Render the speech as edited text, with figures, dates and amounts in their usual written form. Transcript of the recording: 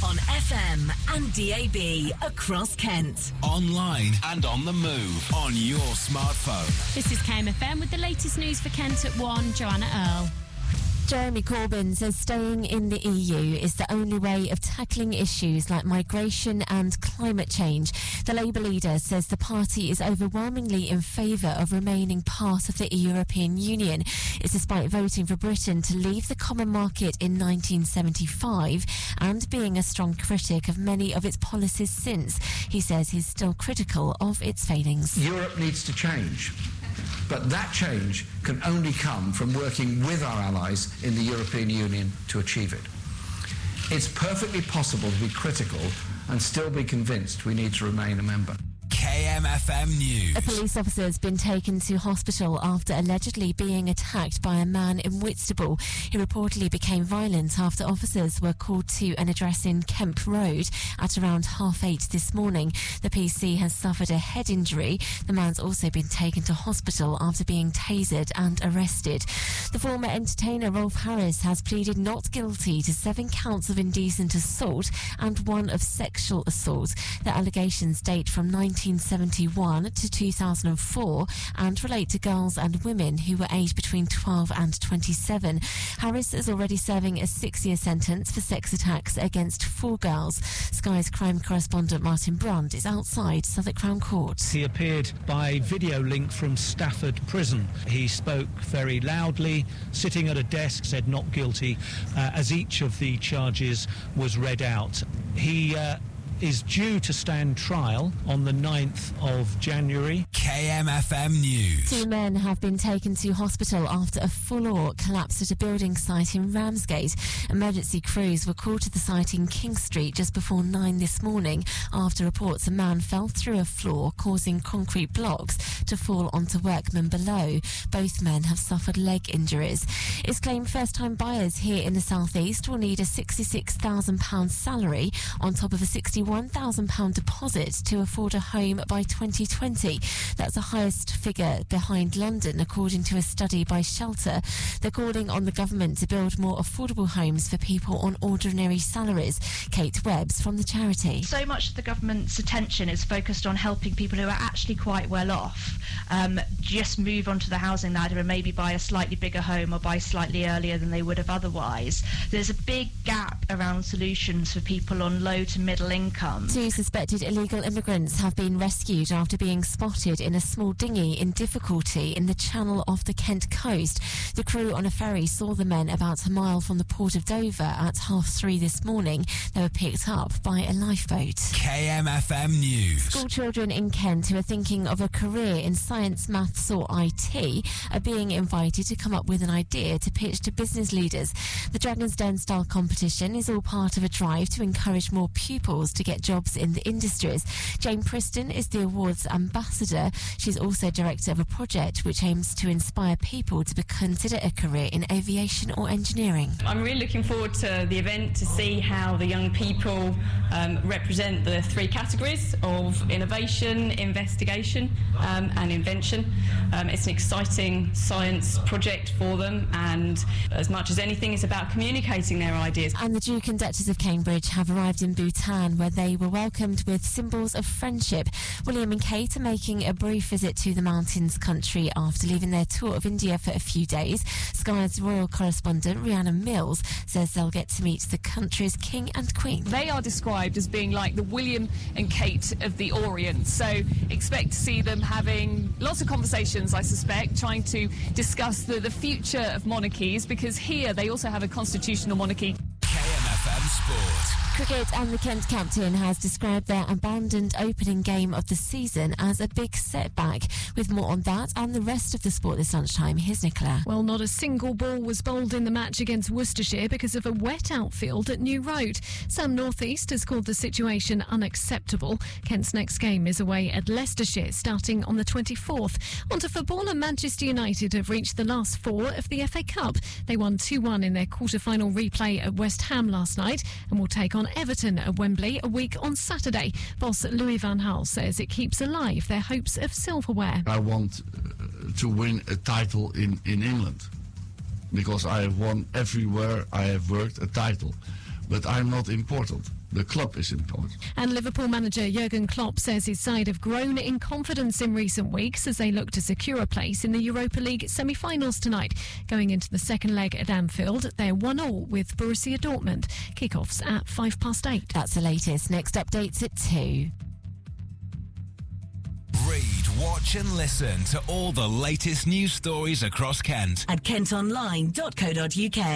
On FM and DAB across Kent. Online and on the move on your smartphone. This is KMFM with the latest news for Kent at 1, Joanna Earle. Jeremy Corbyn says staying in the EU is the only way of tackling issues like migration and climate change. The Labour leader says the party is overwhelmingly in favour of remaining part of the European Union. It's despite voting for Britain to leave the common market in 1975 and being a strong critic of many of its policies since. He says he's still critical of its failings. Europe needs to change. But that change can only come from working with our allies in the European Union to achieve it. It's perfectly possible to be critical and still be convinced we need to remain a member. KMFM News. A police officer has been taken to hospital after allegedly being attacked by a man in Whitstable. He reportedly became violent after officers were called to an address in Kemp Road at around 8:30 this morning. The PC has suffered a head injury. The man's also been taken to hospital after being tasered and arrested. The former entertainer Rolf Harris has pleaded not guilty to 7 counts of indecent assault and 1 of sexual assault. The allegations date from 1971 to 2004 and relate to girls and women who were aged between 12 and 27. Harris is already serving a 6-year sentence for sex attacks against 4 girls. Sky's crime correspondent Martin Brund is outside Southwark Crown Court. He appeared by video link from Stafford Prison. He spoke very loudly, sitting at a desk, said not guilty, as each of the charges was read out. He is due to stand trial on the 9th of January. KMFM News. 2 men have been taken to hospital after a floor collapsed at a building site in Ramsgate. Emergency crews were called to the site in King Street just before 9 this morning after reports a man fell through a floor, causing concrete blocks to fall onto workmen below. Both men have suffered leg injuries. It's claimed first-time buyers here in the South East will need a £66,000 salary on top of a £61,000 deposit to afford a home by 2020. That's the highest figure behind London, according to a study by Shelter. They're calling on the government to build more affordable homes for people on ordinary salaries. Kate Webbs from the charity. So much of the government's attention is focused on helping people who are actually quite well off just move onto the housing ladder and maybe buy a slightly bigger home or buy slightly earlier than they would have otherwise. There's a big gap around solutions for people on low to middle income. 2 suspected illegal immigrants have been rescued after being spotted in a small dinghy in difficulty in the channel off the Kent coast. The crew on a ferry saw the men about a mile from the port of Dover at 3:30 this morning. They were picked up by a lifeboat. KMFM News. School children in Kent who are thinking of a career in science, maths or IT are being invited to come up with an idea to pitch to business leaders. The Dragon's Den style competition is all part of a drive to encourage more pupils to get jobs in the industries. Jane Preston is the awards ambassador. She's also director of a project which aims to inspire people to consider a career in aviation or engineering. I'm really looking forward to the event to see how the young people represent the 3 categories of innovation, investigation and invention. It's an exciting science project for them, and as much as anything it's about communicating their ideas. And the Duke and Duchess of Cambridge have arrived in Bhutan, where they were welcomed with symbols of friendship. William and Kate are making a brief visit to the mountains country after leaving their tour of India for a few days. Sky's royal correspondent Rhiannon Mills says they'll get to meet the country's king and queen. They are described as being like the William and Kate of the Orient, so expect to see them having lots of conversations, I suspect, trying to discuss the future of monarchies, because here they also have a constitutional monarchy. KMFM Sport. Cricket and the Kent captain has described their abandoned opening game of the season as a big setback. With more on that and the rest of the sport this lunchtime, here's Nicola. Well, not a single ball was bowled in the match against Worcestershire because of a wet outfield at New Road. Sam North East has called the situation unacceptable. Kent's next game is away at Leicestershire, starting on the 24th. On to football, and Manchester United have reached the last 4 of the FA Cup. They won 2-1 in their quarter-final replay at West Ham last night and will take on Everton at Wembley a week on Saturday. Boss Louis van Gaal says it keeps alive their hopes of silverware. I want to win a title in England, because I have won everywhere I have worked a title. But I'm not important. The club is important. And Liverpool manager Jurgen Klopp says his side have grown in confidence in recent weeks as they look to secure a place in the Europa League semi-finals tonight. Going into the second leg at Anfield, they're 1-1 with Borussia Dortmund. Kickoffs at 8:05. That's the latest. Next updates at 2. Read, watch and listen to all the latest news stories across Kent at kentonline.co.uk.